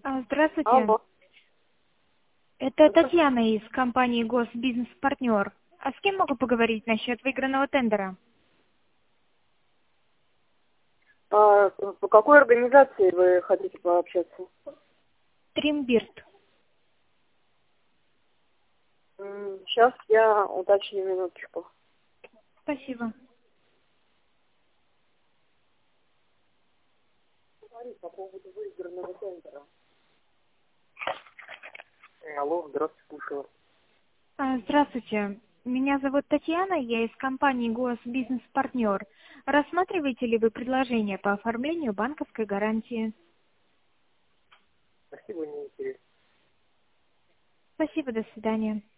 Здравствуйте. Алло. Это Татьяна из компании Госбизнес-партнер. А с кем могу поговорить насчет выигранного тендера? По какой организации вы хотите пообщаться? Тримбирт. Сейчас я уточню минуточку. Спасибо. По поводу выигранного тендера. Алло, здравствуйте, слушаю вас. Здравствуйте. Меня зовут Татьяна, я из компании Госбизнес-партнер. Рассматриваете ли вы предложение по оформлению банковской гарантии? Спасибо, не интересно. Спасибо, до свидания.